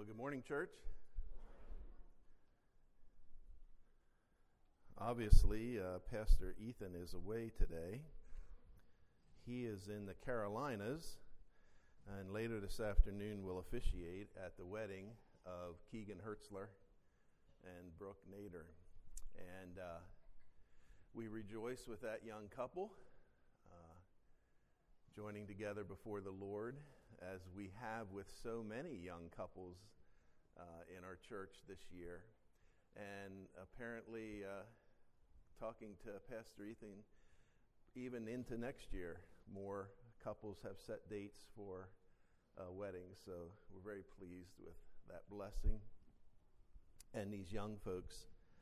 Well, good morning, church. Obviously, Pastor Ethan is away today. He is in the Carolinas, and later this afternoon will officiate at the wedding of Keegan Hertzler and Brooke Nader. And we rejoice with that young couple, joining together before the Lord, as we have with so many young couples in our church this year. And apparently, talking to Pastor Ethan, even into next year, more couples have set dates for weddings. So we're very pleased with that blessing. And these young folks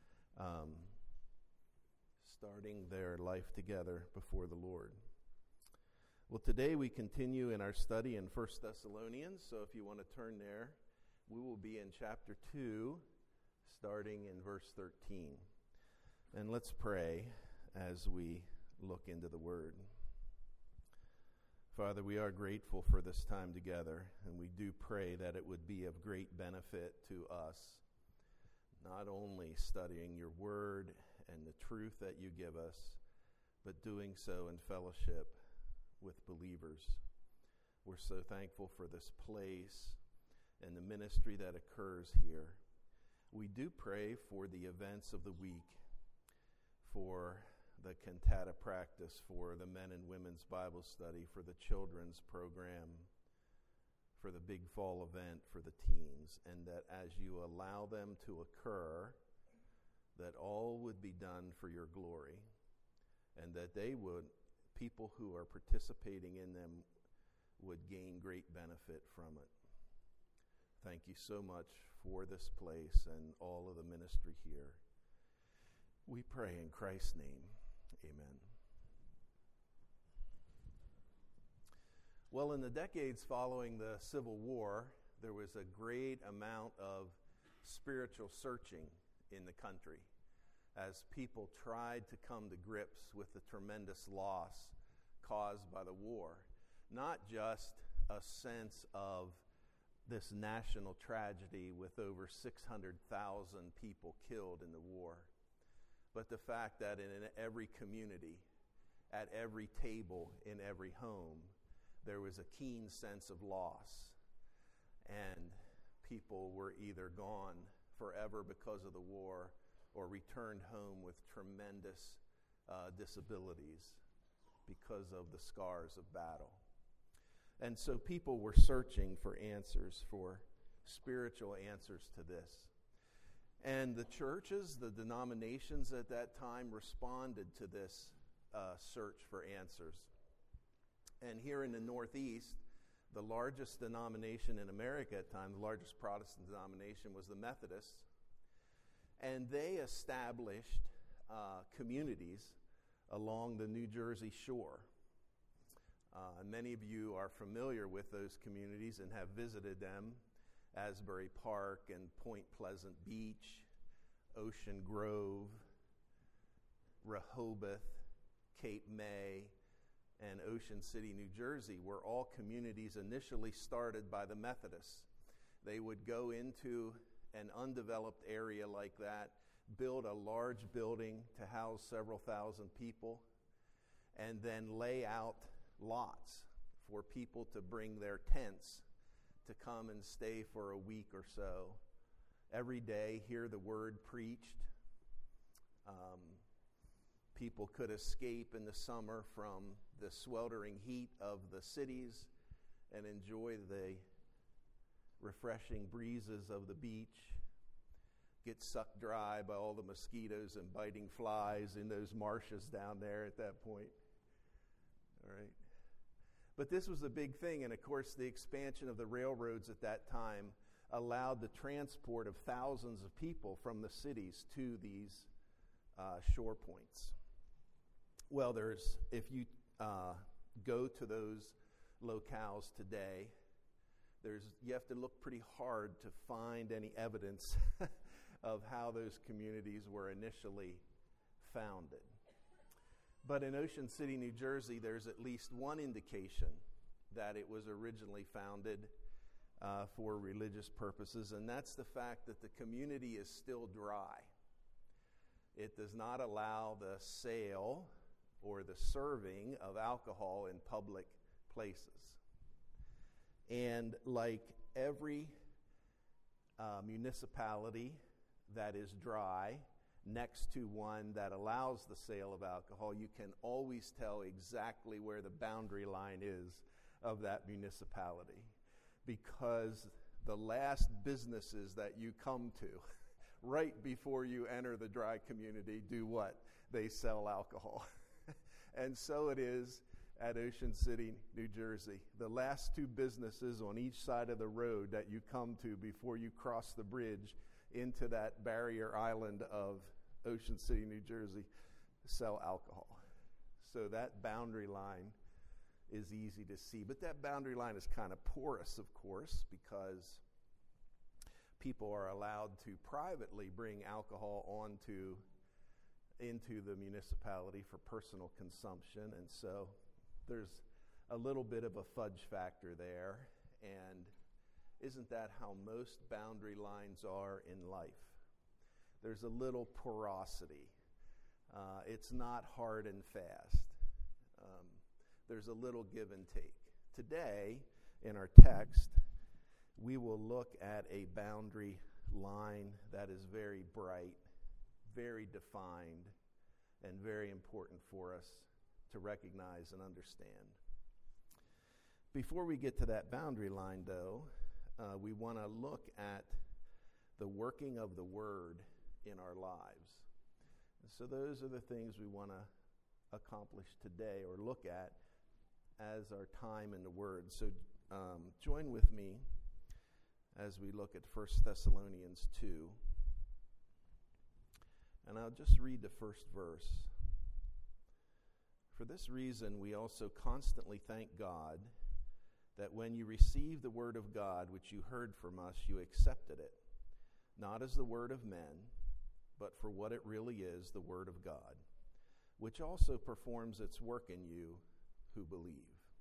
starting their life together before the Lord. Well, today we continue in our study in 1 Thessalonians, so if you want to turn there, we will be in chapter 2, starting in verse 13. And let's pray as we look into the Word. Father, we are grateful for this time together, and we do pray that it would be of great benefit to us, not only studying your Word and the truth that you give us, but doing so in fellowship with believers. We're so thankful for this place and the ministry that occurs here. We do pray for the events of the week, for the cantata practice, for the men and women's Bible study, for the children's program, for the big fall event, for the teens, and that as you allow them to occur, that all would be done for your glory, and that people who are participating in them would gain great benefit from it. Thank you so much for this place and all of the ministry here. We pray in Christ's name. Amen. Well, in the decades following the Civil War, there was a great amount of spiritual searching in the country as people tried to come to grips with the tremendous loss caused by the war. Not just a sense of this national tragedy with over 600,000 people killed in the war, but the fact that in every community, at every table, in every home, there was a keen sense of loss. And people were either gone forever because of the war or returned home with tremendous disabilities because of the scars of battle. And so people were searching for answers, for spiritual answers to this. And the churches, the denominations at that time responded to this search for answers. And here in the Northeast, the largest denomination in America at the time, the largest Protestant denomination, was the Methodists. And they established communities along the New Jersey shore. Many of you are familiar with those communities and have visited them: Asbury Park and Point Pleasant Beach, Ocean Grove, Rehoboth, Cape May, and Ocean City, New Jersey were all communities initially started by the Methodists. They would go into an undeveloped area like that, build a large building to house several thousand people, and then lay out lots for people to bring their tents to come and stay for a week or so. Every day, hear the word preached. People could escape in the summer from the sweltering heat of the cities and enjoy the refreshing breezes of the beach, get sucked dry by all the mosquitoes and biting flies in those marshes down there at that point. All right. But this was a big thing, and of course the expansion of the railroads at that time allowed the transport of thousands of people from the cities to these shore points. Well, if you go to those locales today, you have to look pretty hard to find any evidence of how those communities were initially founded. But in Ocean City, New Jersey, there's at least one indication that it was originally founded for religious purposes, and that's the fact that the community is still dry. It does not allow the sale or the serving of alcohol in public places. And like every municipality that is dry next to one that allows the sale of alcohol, you can always tell exactly where the boundary line is of that municipality, because the last businesses that you come to right before you enter the dry community do what? They sell alcohol. And so it is at Ocean City, New Jersey. The last two businesses on each side of the road that you come to before you cross the bridge into that barrier island of Ocean City, New Jersey, sell alcohol. So that boundary line is easy to see. But that boundary line is kind of porous, of course, because people are allowed to privately bring alcohol into the municipality for personal consumption. And so there's a little bit of a fudge factor there. And isn't that how most boundary lines are in life? There's a little porosity. It's not hard and fast. There's a little give and take. Today, in our text, we will look at a boundary line that is very bright, very defined, and very important for us to recognize and understand. Before we get to that boundary line, though, we want to look at the working of the Word in our lives. And so those are the things we want to accomplish today or look at as our time in the Word. So join with me as we look at 1 Thessalonians 2. And I'll just read the first verse. For this reason, we also constantly thank God that when you received the word of God, which you heard from us, you accepted it, not as the word of men, but for what it really is, the word of God, which also performs its work in you who believe.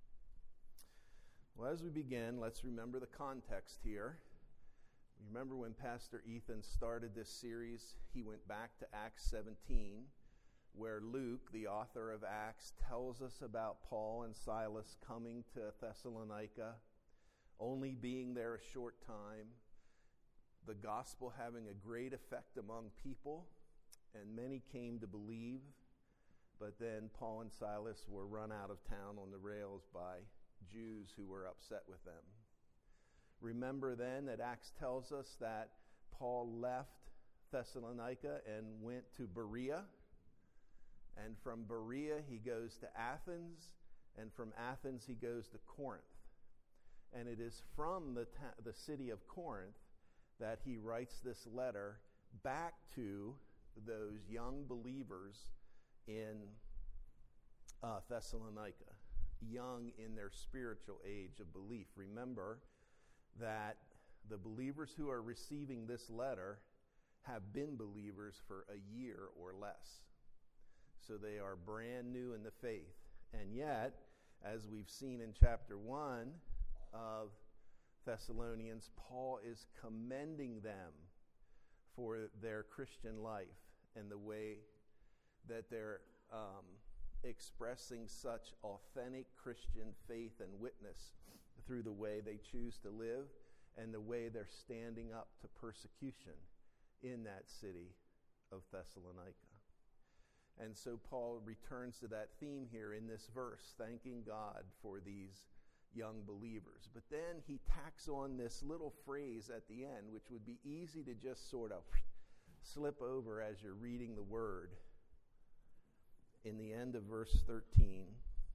Well, as we begin, let's remember the context here. Remember when Pastor Ethan started this series, he went back to Acts 17, where Luke, the author of Acts, tells us about Paul and Silas coming to Thessalonica, only being there a short time, the gospel having a great effect among people, and many came to believe, but then Paul and Silas were run out of town on the rails by Jews who were upset with them. Remember then that Acts tells us that Paul left Thessalonica and went to Berea. And from Berea he goes to Athens. And from Athens he goes to Corinth. And it is from the city of Corinth that he writes this letter back to those young believers in Thessalonica, young in their spiritual age of belief. Remember that the believers who are receiving this letter have been believers for a year or less. So they are brand new in the faith. And yet, as we've seen in chapter 1 of Thessalonians, Paul is commending them for their Christian life and the way that they're expressing such authentic Christian faith and witness through the way they choose to live and the way they're standing up to persecution in that city of Thessalonica. And so Paul returns to that theme here in this verse, thanking God for these young believers. But then he tacks on this little phrase at the end, which would be easy to just sort of slip over as you're reading the word. In the end of verse 13,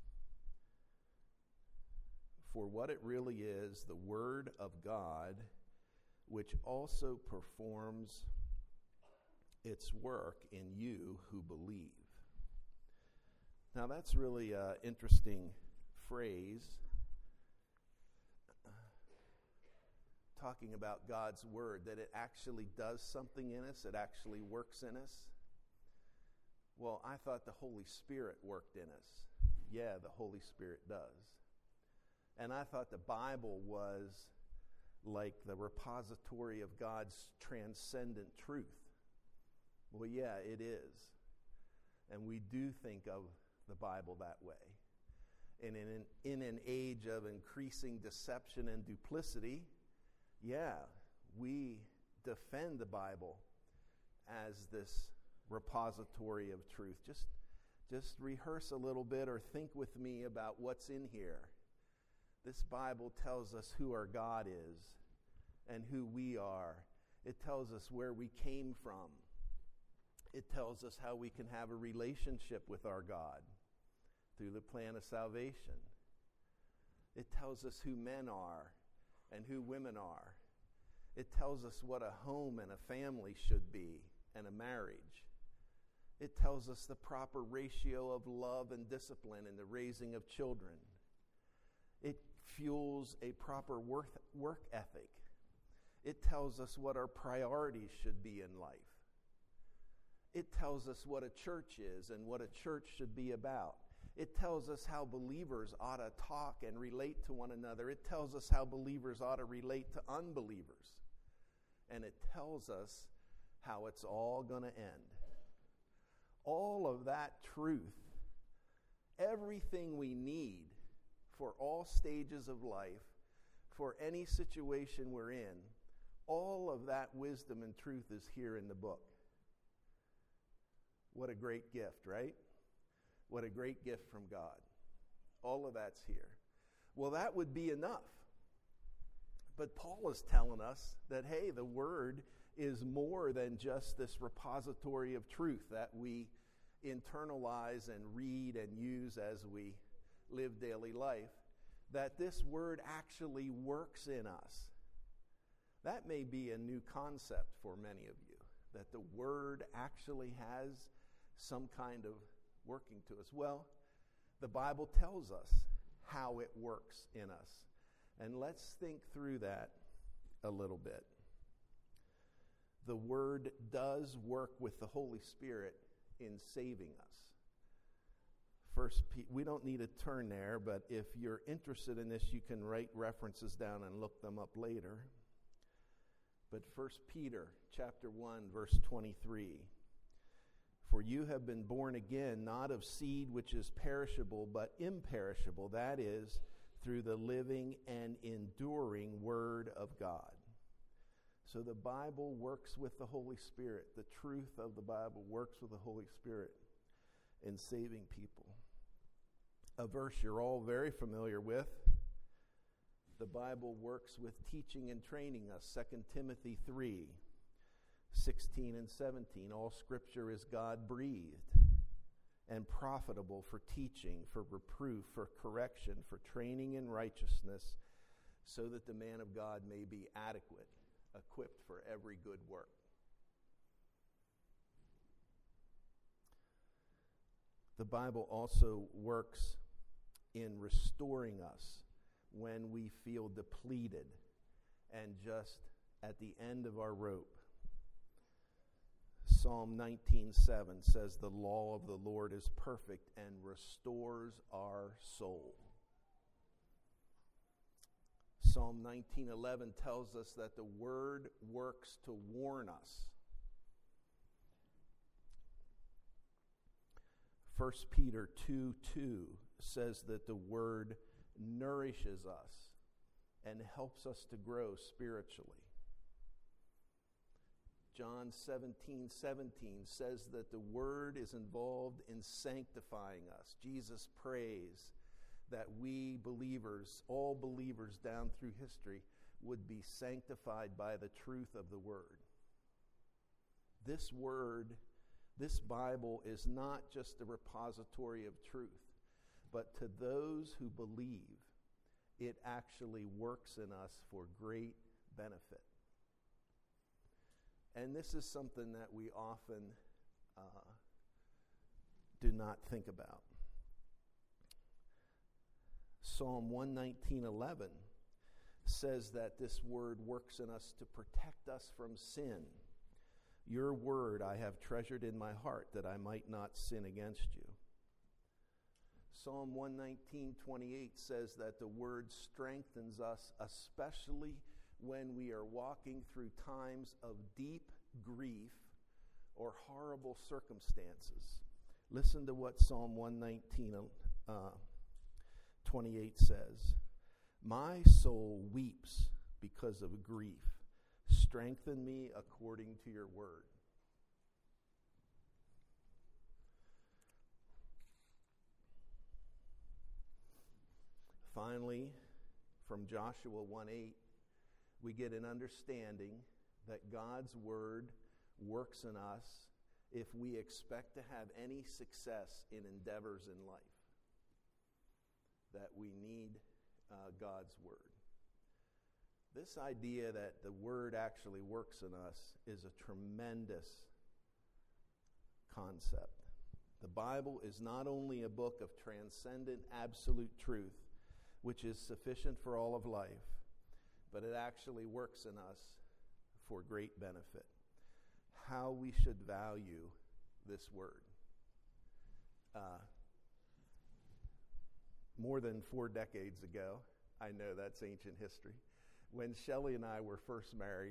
for what it really is, the word of God, which also performs its work in you who believe. Now that's really an interesting phrase, talking about God's word, that it actually does something in us, it actually works in us. Well, I thought the Holy Spirit worked in us. Yeah, the Holy Spirit does. And I thought the Bible was like the repository of God's transcendent truth. Well, yeah, it is. And we do think of the Bible that way. And in an age of increasing deception and duplicity, yeah, we defend the Bible as this repository of truth. Just rehearse a little bit or think with me about what's in here. This Bible tells us who our God is and who we are. It tells us where we came from. It tells us how we can have a relationship with our God through the plan of salvation. It tells us who men are and who women are. It tells us what a home and a family should be and a marriage. It tells us the proper ratio of love and discipline in the raising of children. It fuels a proper work ethic. It tells us what our priorities should be in life. It tells us what a church is and what a church should be about. It tells us how believers ought to talk and relate to one another. It tells us how believers ought to relate to unbelievers. And it tells us how it's all going to end. All of that truth, everything we need for all stages of life, for any situation we're in, all of that wisdom and truth is here in the book. What a great gift, right? What a great gift from God. All of that's here. Well, that would be enough. But Paul is telling us that, hey, the Word is more than just this repository of truth that we internalize and read and use as we live daily life, that this Word actually works in us. That may be a new concept for many of you, that the Word actually has some kind of working to us. Well, the Bible tells us how it works in us. And let's think through that a little bit. The Word does work with the Holy Spirit in saving us. We don't need to turn there, but if you're interested in this, you can write references down and look them up later. But 1 Peter chapter 1, verse 23. For you have been born again, not of seed which is perishable, but imperishable, that is, through the living and enduring Word of God. So the Bible works with the Holy Spirit. The truth of the Bible works with the Holy Spirit in saving people. A verse you're all very familiar with. The Bible works with teaching and training us. 2 Timothy 3, 16 and 17. All Scripture is God-breathed and profitable for teaching, for reproof, for correction, for training in righteousness, so that the man of God may be adequate, equipped for every good work. The Bible also works in restoring us when we feel depleted and just at the end of our rope. Psalm 19:7 says, the law of the Lord is perfect and restores our soul. Psalm 19:11 tells us that the Word works to warn us. 1 Peter 2:2 says that the Word nourishes us and helps us to grow spiritually. John 17:17 says that the Word is involved in sanctifying us. Jesus prays that we believers, all believers down through history, would be sanctified by the truth of the Word. This Word, this Bible, is not just a repository of truth, but to those who believe, it actually works in us for great benefit. And this is something that we often do not think about. Psalm 119:11 says that this Word works in us to protect us from sin. Your Word I have treasured in my heart, that I might not sin against you. Psalm 119:28 says that the Word strengthens us, especially when we are walking through times of deep grief or horrible circumstances. Listen to what Psalm 119, 28 says. My soul weeps because of grief. Strengthen me according to your word. Finally, from Joshua 1:8, we get an understanding that God's word works in us if we expect to have any success in endeavors in life. That we need God's word. This idea that the word actually works in us is a tremendous concept. The Bible is not only a book of transcendent absolute truth, which is sufficient for all of life, but it actually works in us for great benefit. How we should value this word. More than 4 decades ago, I know that's ancient history, when Shelley and I were first married,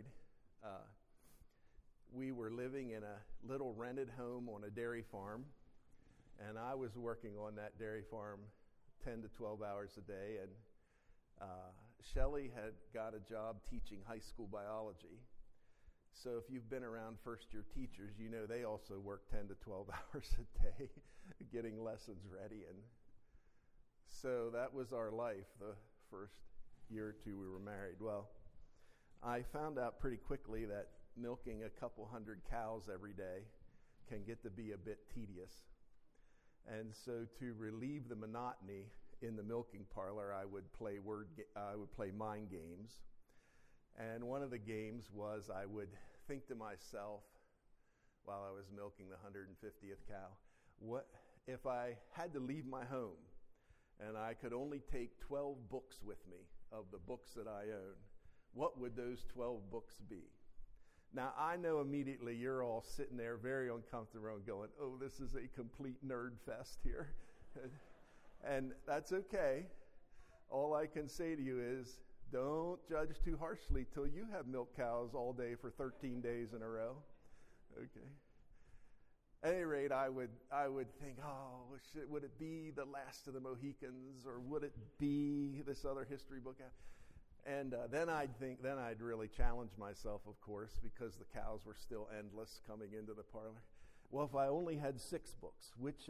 we were living in a little rented home on a dairy farm, and I was working on that dairy farm 10 to 12 hours a day, and Shelley had got a job teaching high school biology. So if you've been around first-year teachers, you know they also work 10 to 12 hours a day getting lessons ready. And so that was our life the first year or two we were married. Well, I found out pretty quickly that milking a couple hundred cows every day can get to be a bit tedious. And so to relieve the monotony in the milking parlor, I would play mind games. And one of the games was I would think to myself while I was milking the 150th cow, what if I had to leave my home and I could only take 12 books with me of the books that I own, what would those 12 books be? Now, I know immediately you're all sitting there very uncomfortable and going, oh, this is a complete nerd fest here. And that's okay. All I can say to you is, don't judge too harshly till you have milk cows all day for 13 days in a row. Okay. At any rate, I would think, oh, would it be The Last of the Mohicans, or would it be this other history book? And then I'd really challenge myself, of course, because the cows were still endless coming into the parlor. Well, if I only had 6 books, which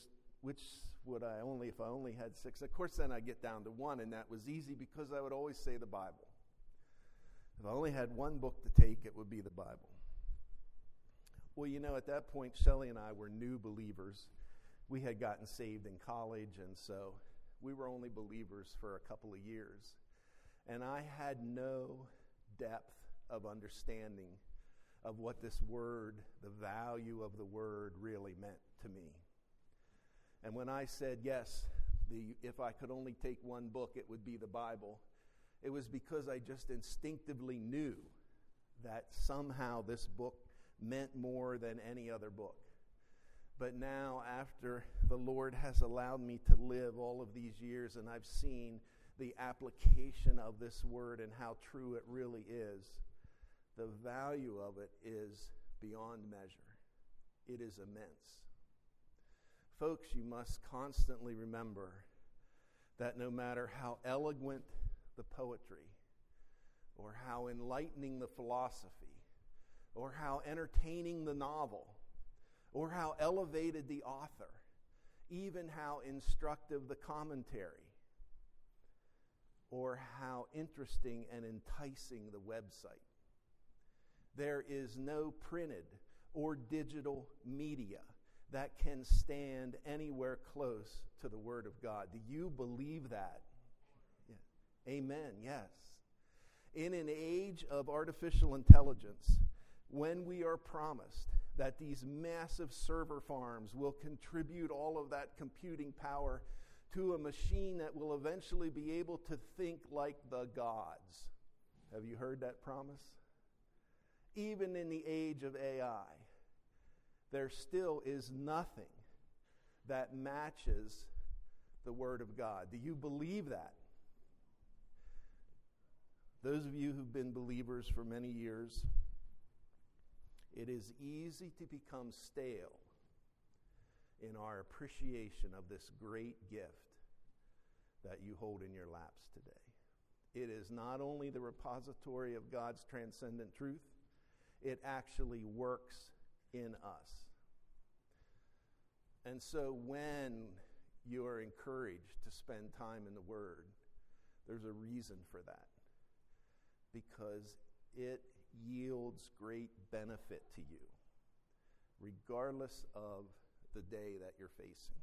if I only had 6? Of course, then I'd get down to 1, and that was easy because I would always say the Bible. If I only had 1 book to take, it would be the Bible. Well, at that point, Shelley and I were new believers. We had gotten saved in college, and so we were only believers for a couple of years. And I had no depth of understanding of what this word, the value of the word, really meant to me. And when I said, yes, if I could only take 1 book, it would be the Bible, it was because I just instinctively knew that somehow this book meant more than any other book. But now, after the Lord has allowed me to live all of these years, and I've seen the application of this word and how true it really is, the value of it is beyond measure. It is immense. Folks, you must constantly remember that no matter how eloquent the poetry, or how enlightening the philosophy, or how entertaining the novel, or how elevated the author, even how instructive the commentary, or how interesting and enticing the website, there is no printed or digital media that can stand anywhere close to the Word of God. Do you believe that? Yeah. Amen, yes. In an age of artificial intelligence, when we are promised that these massive server farms will contribute all of that computing power to a machine that will eventually be able to think like the gods. Have you heard that promise? Even in the age of AI, there still is nothing that matches the Word of God. Do you believe that? Those of you who've been believers for many years, it is easy to become stale in our appreciation of this great gift that you hold in your laps today. It is not only the repository of God's transcendent truth, it actually works in us. And so when you are encouraged to spend time in the Word, there's a reason for that. Because it yields great benefit to you, regardless of the day that you're facing.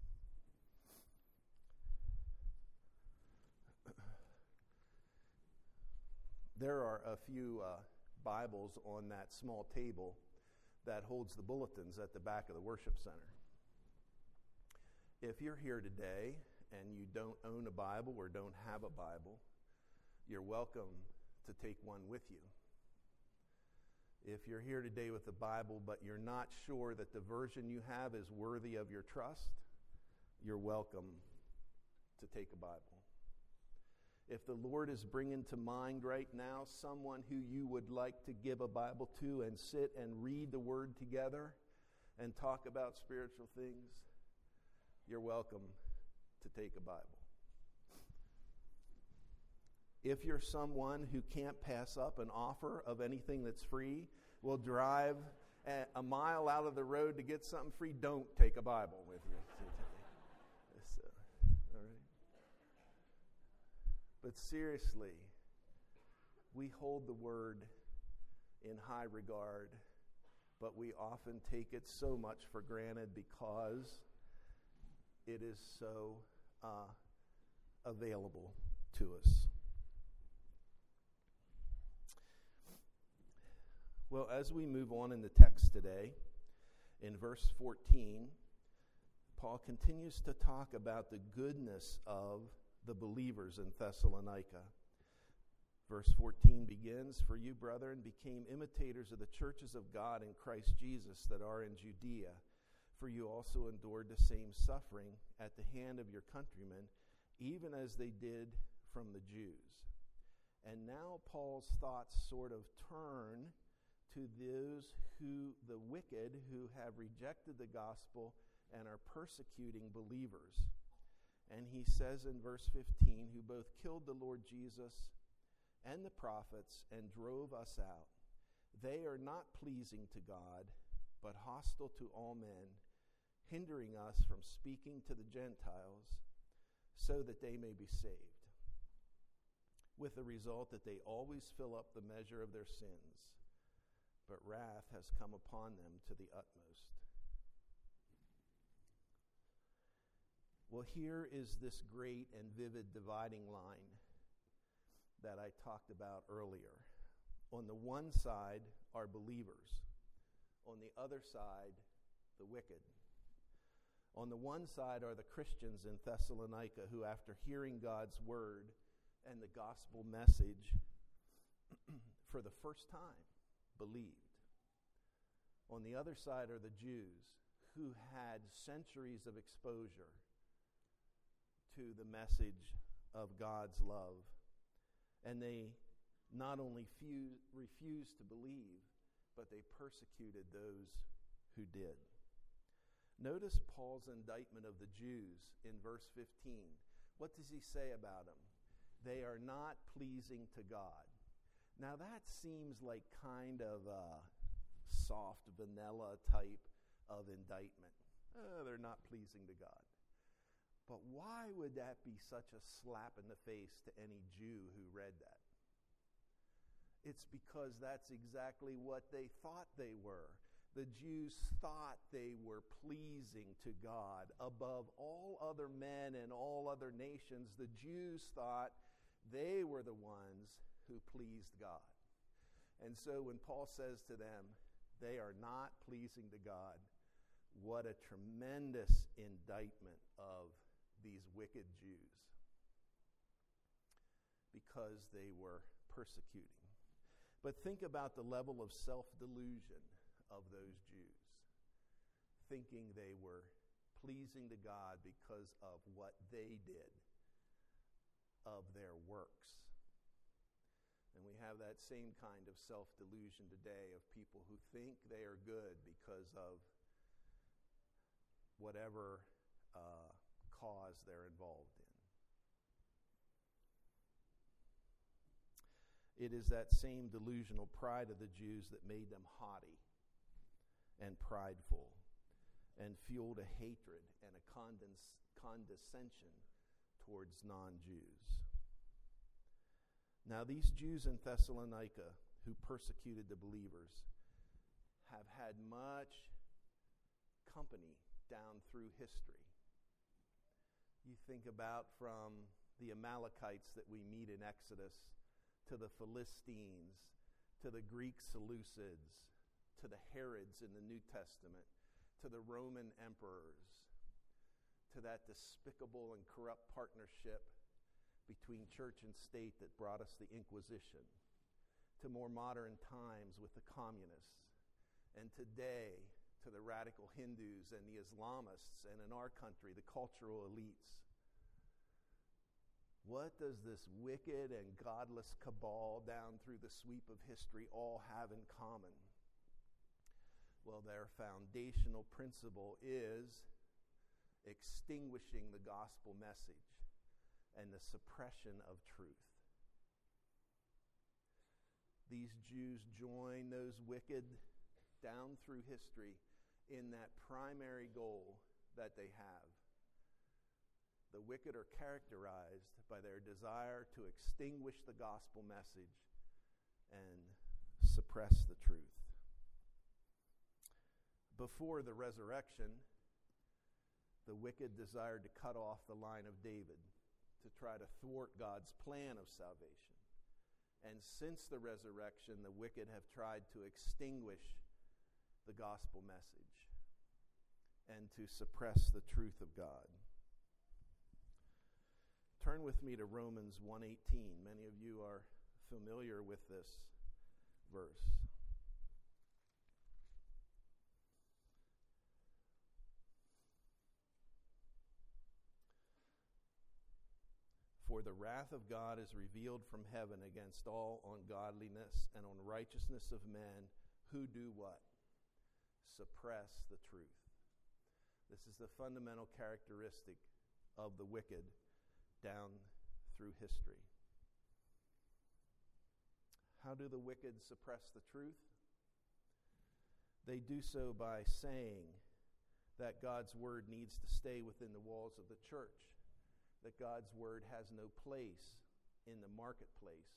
There are a few Bibles on that small table that holds the bulletins at the back of the worship center. If you're here today and you don't own a Bible or don't have a Bible, you're welcome to take one with you. If you're here today with the Bible but you're not sure that the version you have is worthy of your trust, you're welcome to take a Bible. If the Lord is bringing to mind right now someone who you would like to give a Bible to and sit and read the Word together and talk about spiritual things, you're welcome to take a Bible. If you're someone who can't pass up an offer of anything that's free, will drive a mile out of the road to get something free, don't take a Bible with you today. All right. But seriously, we hold the Word in high regard, but we often take it so much for granted because it is so available to us. Well, as we move on in the text today, in verse 14, Paul continues to talk about the goodness of the believers in Thessalonica. Verse 14 begins, "For you, brethren, became imitators of the churches of God in Christ Jesus that are in Judea. For you also endured the same suffering at the hand of your countrymen, even as they did from the Jews." And now Paul's thoughts sort of turn to those the wicked who have rejected the gospel and are persecuting believers. And he says in verse 15, "Who both killed the Lord Jesus and the prophets and drove us out. They are not pleasing to God, but hostile to all men, hindering us from speaking to the Gentiles, so that they may be saved. With the result that they always fill up the measure of their sins, but wrath has come upon them to the utmost." Well, here is this great and vivid dividing line that I talked about earlier. On the one side are believers. On the other side, the wicked. On the one side are the Christians in Thessalonica who, after hearing God's word and the gospel message for the first time, believed. On the other side are the Jews who had centuries of exposure to the message of God's love. And they not only refused to believe, but they persecuted those who did. Notice Paul's indictment of the Jews in verse 15. What does he say about them? They are not pleasing to God. Now that seems like kind of a soft, vanilla type of indictment. They're not pleasing to God. But why would that be such a slap in the face to any Jew who read that? It's because that's exactly what they thought they were. The Jews thought they were pleasing to God above all other men and all other nations. The Jews thought they were the ones who pleased God. And so when Paul says to them, they are not pleasing to God, what a tremendous indictment of these wicked Jews, because they were persecuting. But think about the level of self-delusion of those Jews, thinking they were pleasing to God because of what they did, of their works. have that same kind of self-delusion today of people who think they are good because of whatever cause they're involved in. It is that same delusional pride of the Jews that made them haughty and prideful and fueled a hatred and a condescension towards non-Jews. Now, these Jews in Thessalonica who persecuted the believers have had much company down through history. You think about from the Amalekites that we meet in Exodus, to the Philistines, to the Greek Seleucids, to the Herods in the New Testament, to the Roman emperors, to that despicable and corrupt partnership between church and state that brought us the Inquisition, to more modern times with the communists, and today to the radical Hindus and the Islamists, and in our country, the cultural elites. What does this wicked and godless cabal down through the sweep of history all have in common? Well, their foundational principle is extinguishing the gospel message and the suppression of truth. These Jews join those wicked down through history in that primary goal that they have. The wicked are characterized by their desire to extinguish the gospel message and suppress the truth. Before the resurrection, the wicked desired to cut off the line of David to try to thwart God's plan of salvation. And since the resurrection, the wicked have tried to extinguish the gospel message and to suppress the truth of God. Turn with me to Romans 1:18. Many of you are familiar with this verse. For the wrath of God is revealed from heaven against all ungodliness and unrighteousness of men who do what? Suppress the truth. This is the fundamental characteristic of the wicked down through history. How do the wicked suppress the truth? They do so by saying that God's word needs to stay within the walls of the church, that God's word has no place in the marketplace.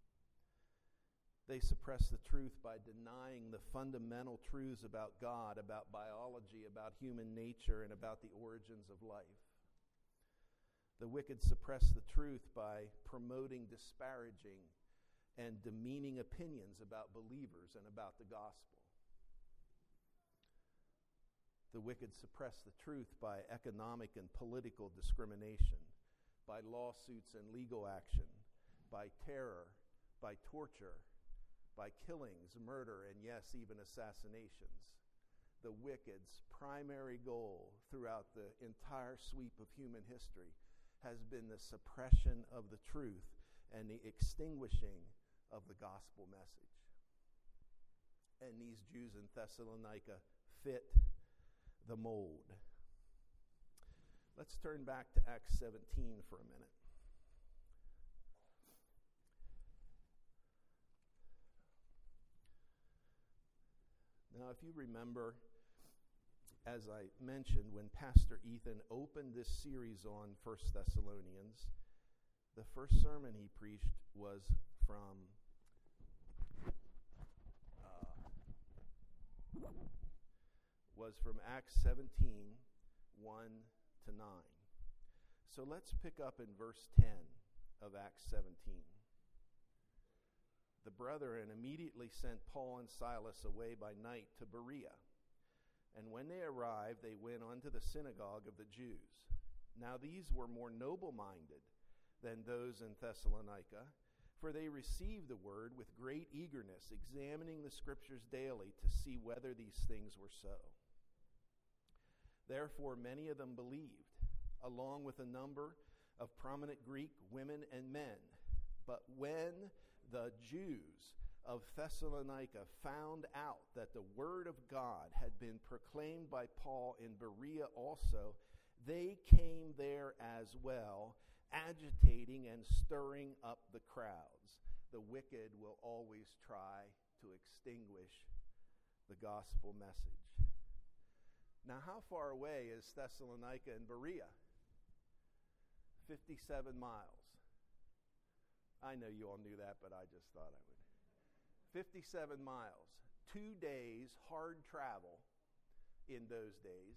They suppress the truth by denying the fundamental truths about God, about biology, about human nature, and about the origins of life. The wicked suppress the truth by promoting disparaging and demeaning opinions about believers and about the gospel. The wicked suppress the truth by economic and political discrimination, by lawsuits and legal action, by terror, by torture, by killings, murder, and yes, even assassinations. The wicked's primary goal throughout the entire sweep of human history has been the suppression of the truth and the extinguishing of the gospel message. And these Jews in Thessalonica fit the mold. Let's turn back to Acts 17 for a minute. Now, if you remember, as I mentioned, when Pastor Ethan opened this series on 1 Thessalonians, the first sermon he preached was from Acts 17, 1 to 9. So let's pick up in verse 10 of Acts 17. The brethren immediately sent Paul and Silas away by night to Berea. And when they arrived, they went unto the synagogue of the Jews. Now these were more noble-minded than those in Thessalonica, for they received the word with great eagerness, examining the scriptures daily to see whether these things were so. Therefore many of them believed, along with a number of prominent Greek women and men. But when the Jews of Thessalonica found out that the word of God had been proclaimed by Paul in Berea also, they came there as well, agitating and stirring up the crowds. The wicked will always try to extinguish the gospel message. Now, how far away is Thessalonica and Berea? 57 miles. I know you all knew that, but I just thought I would. 57 miles. 2 days hard travel in those days.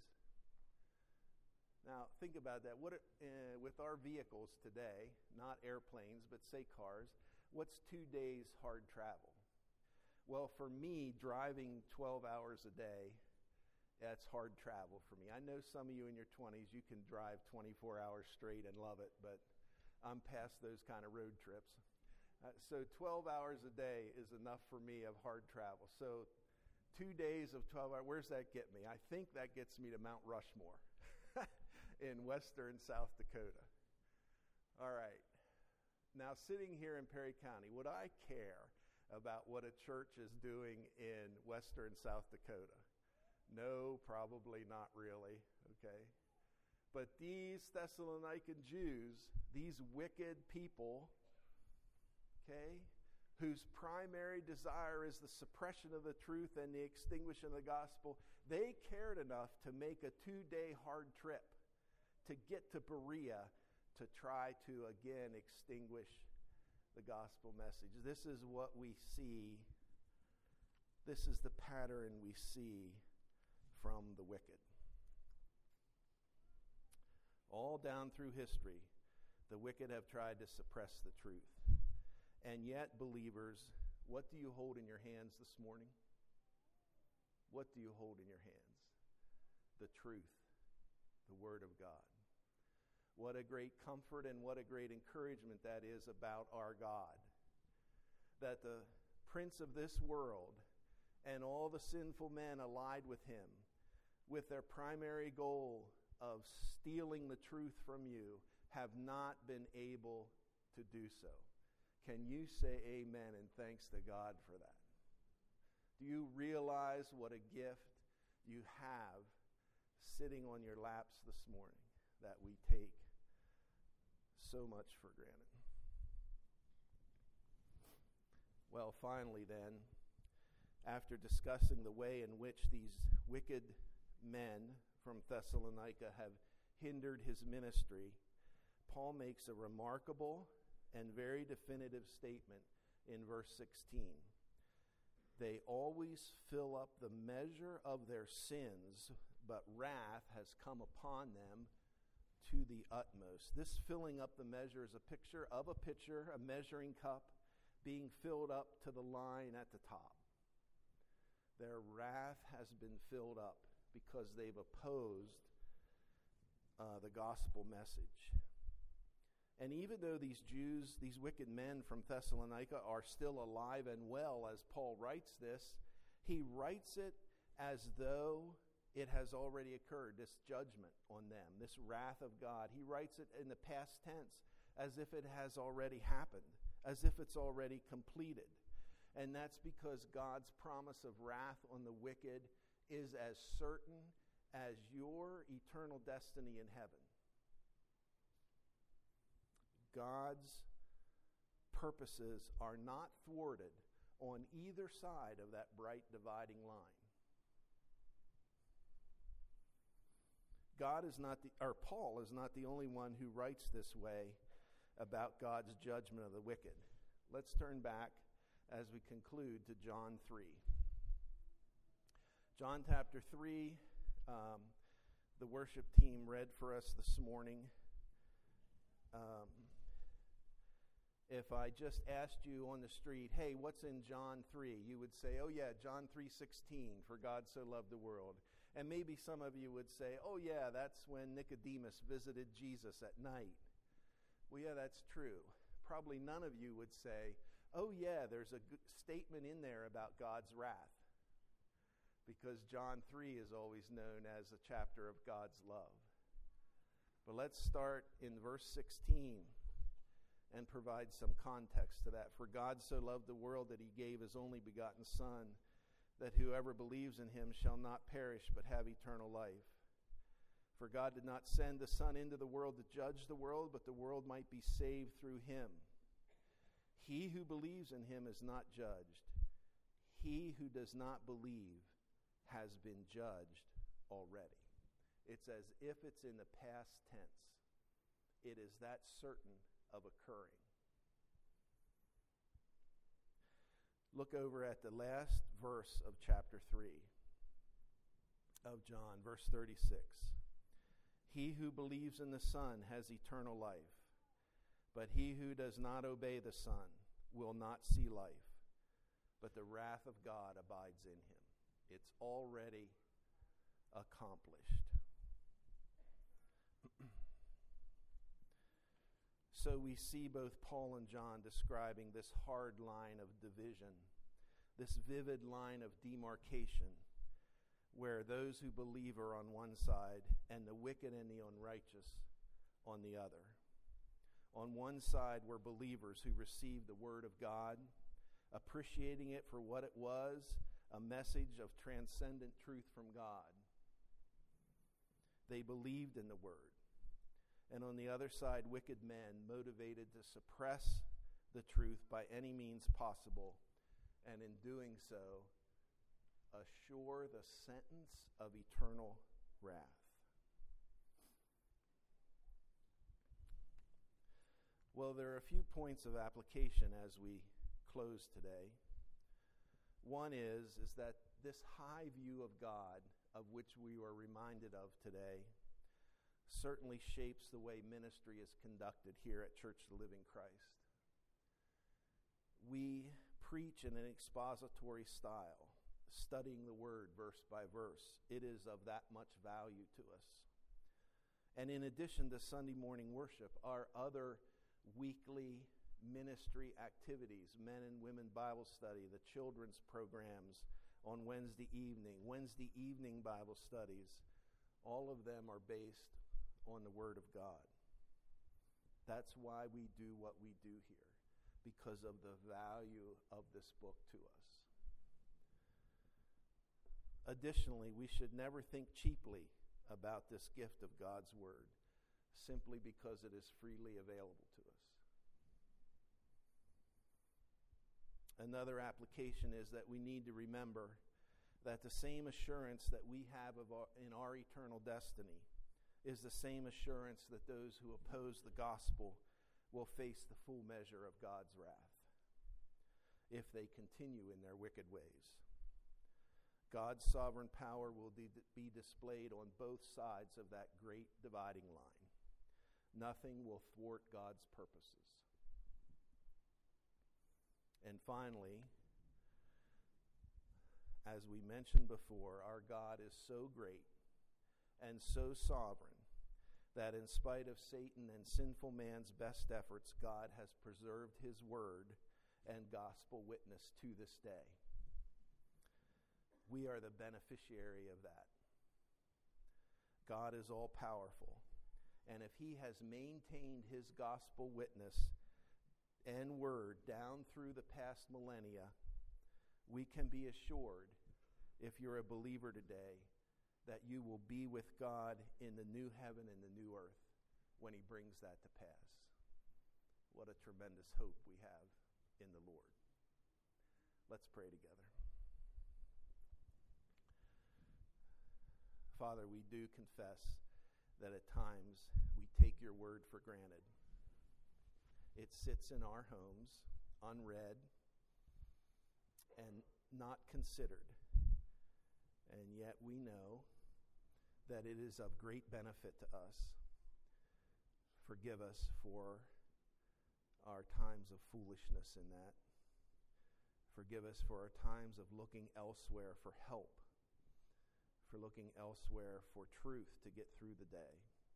Now, think about that. With our vehicles today, not airplanes, but say cars, what's 2 days hard travel? Well, for me, driving 12 hours a day, that's hard travel for me. I know some of you in your 20s, you can drive 24 hours straight and love it, but I'm past those kind of road trips. So 12 hours a day is enough for me of hard travel. So 2 days of 12 hours, where's that get me? I think that gets me to Mount Rushmore in western South Dakota. All right. Now, sitting here in Perry County, would I care about what a church is doing in western South Dakota? No, probably not really, okay? But these Thessalonican Jews, these wicked people, okay, whose primary desire is the suppression of the truth and the extinguishing of the gospel, they cared enough to make a 2-day hard trip to get to Berea to try to again extinguish the gospel message. This is what we see. This is the pattern we see from the wicked. All down through history, the wicked have tried to suppress the truth. And yet, believers, what do you hold in your hands this morning? What do you hold in your hands? The truth, the Word of God. What a great comfort and what a great encouragement that is about our God. That the prince of this world and all the sinful men allied with him, with their primary goal of stealing the truth from you, have not been able to do so. Can you say amen and thanks to God for that? Do you realize what a gift you have sitting on your laps this morning that we take so much for granted? Well, finally then, after discussing the way in which these wicked men from Thessalonica have hindered his ministry, Paul makes a remarkable and very definitive statement in verse 16. They always fill up the measure of their sins, but wrath has come upon them to the utmost. This filling up the measure is a picture of a pitcher, a measuring cup, being filled up to the line at the top. Their wrath has been filled up because they've opposed the gospel message. And even though these Jews, these wicked men from Thessalonica are still alive and well as Paul writes this, he writes it as though it has already occurred, this judgment on them, this wrath of God. He writes it in the past tense as if it has already happened, as if it's already completed. And that's because God's promise of wrath on the wicked is as certain as your eternal destiny in heaven. God's purposes are not thwarted on either side of that bright dividing line. Paul is not the only one who writes this way about God's judgment of the wicked. Let's turn back as we conclude to John 3. John chapter 3, the worship team read for us this morning. If I just asked you on the street, hey, what's in John 3? You would say, oh yeah, John 3:16, for God so loved the world. And maybe some of you would say, oh yeah, that's when Nicodemus visited Jesus at night. Well, yeah, that's true. Probably none of you would say, oh yeah, there's a statement in there about God's wrath. Because John 3 is always known as a chapter of God's love. But let's start in verse 16 and provide some context to that. For God so loved the world that he gave his only begotten Son, that whoever believes in him shall not perish but have eternal life. For God did not send the Son into the world to judge the world, but the world might be saved through him. He who believes in him is not judged. He who does not believe has been judged already. It's as if it's in the past tense. It is that certain of occurring. Look over at the last verse of chapter 3 of John, verse 36. He who believes in the Son has eternal life, but he who does not obey the Son will not see life, but the wrath of God abides in him. It's already accomplished. So we see both Paul and John describing this hard line of division, this vivid line of demarcation, where those who believe are on one side and the wicked and the unrighteous on the other. On one side were believers who received the Word of God, appreciating it for what it was, a message of transcendent truth from God. They believed in the Word. And on the other side, wicked men motivated to suppress the truth by any means possible, and in doing so, assure the sentence of eternal wrath. Well, there are a few points of application as we close today. One is that this high view of God, of which we were reminded of today, certainly shapes the way ministry is conducted here at Church of the Living Christ. We preach in an expository style, studying the Word verse by verse. It is of that much value to us. And in addition to Sunday morning worship, our other weekly ministry activities, men and women Bible study, the children's programs on Wednesday evening Bible studies, all of them are based on the Word of God. That's why we do what we do here, because of the value of this book to us. Additionally, we should never think cheaply about this gift of God's Word, simply because it is freely available to us. Another application is that we need to remember that the same assurance that we have in our eternal destiny is the same assurance that those who oppose the gospel will face the full measure of God's wrath if they continue in their wicked ways. God's sovereign power will be displayed on both sides of that great dividing line. Nothing will thwart God's purposes. And finally, as we mentioned before, our God is so great and so sovereign that in spite of Satan and sinful man's best efforts, God has preserved his word and gospel witness to this day. We are the beneficiary of that. God is all powerful, and if he has maintained his gospel witness and word down through the past millennia, we can be assured, if you're a believer today, that you will be with God in the new heaven and the new earth when he brings that to pass. What a tremendous hope we have in the Lord. Let's pray together. Father, we do confess that at times we take your word for granted. It sits in our homes, unread and not considered. And yet we know that it is of great benefit to us. Forgive us for our times of foolishness in that. Forgive us for our times of looking elsewhere for help, for looking elsewhere for truth to get through the day.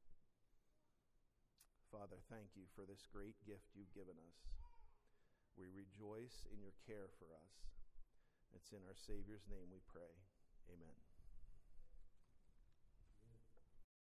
Father, thank you for this great gift you've given us. We rejoice in your care for us. It's in our Savior's name we pray. Amen.